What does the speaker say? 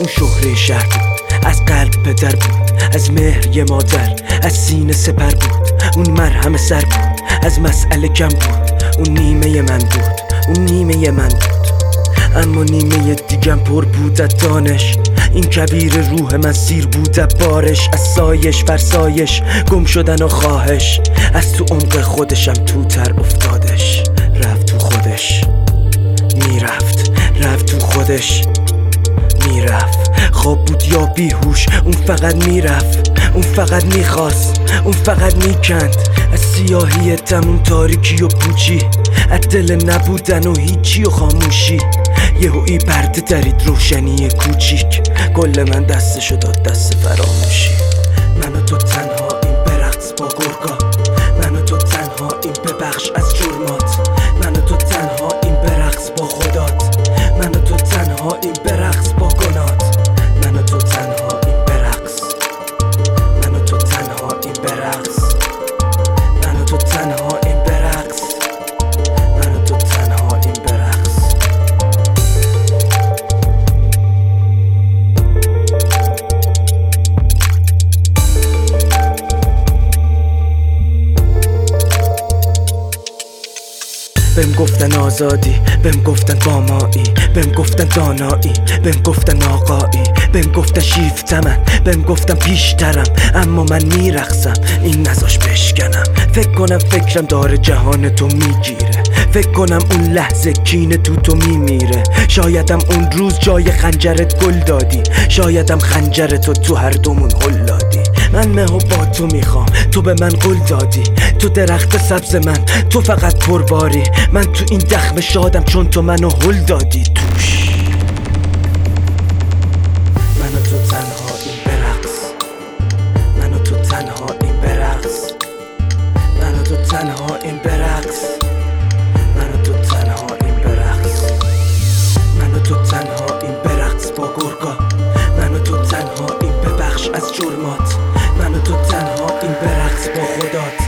اون شهره شهر بود، از قلب پدر بود، از مهر یه مادر، از سینه سپر بود. اون مرهم سر بود، از مسئله کم بود. اون نیمه من بود، اون نیمه من بود. اما نیمه دیگم پر بود از دانش. این کویر روح من سیر بود از بارش، از سایش فرسایش، گم شدن و خواهش. از تو عمق خودشم تو تر افتادش. رفت تو خودش میرفت، رفت تو خودش میرفت. خواب بود یا بیهوش، اون فقط میرفت، اون فقط میخواست، اون فقط میکند. از سیاهی تموم تاریکی و پوچی، از دل نبودن و هیچی و خاموشی. یهویی پرده درید روشنی کوچیک، کل من دستشو داد دست فراموشی. من و تو تنها این برقص با گرگا، من و تو تنها این ببخش از جرمات. من و تو تنها این برقص با خدات، من و تو تنها این برقص با گنات. من و تو تنها این برقص، من و تو تنها این برقص، من و تو تنها این برقص، من و تو تنها این برقص. بهم گفتن آزادی، بهم گفتن بامایی، بهم گفتن دانایی، بهم گفتن آقایی، بهم گفتن شیفتمن، بهم گفتن پیشترم. اما من میرقصم، این نذاش بشکنم. فکر کنم فکرم داره جهان تو میگیره، فکر کنم اون لحظه کینه تو میمیره. شایدم اون روز جای خنجرت گل دادی، شایدم خنجرتو تو هر دومون هل دادی. من مه و با تو میخوام، تو به من قول دادی. تو درخت سبز من، تو فقط پرباری. من تو این دخم شادم چون تو منو هل دادی توش. من و تو تنها این برقص، من و تو تنها این برقص، من و تو تنها این برقص، من و تو تنها این برقص، من و تو تنها این برقص با گرگا. من و تو تنها این ببخش از جرمات، من و تو تنها این برقص با خدات.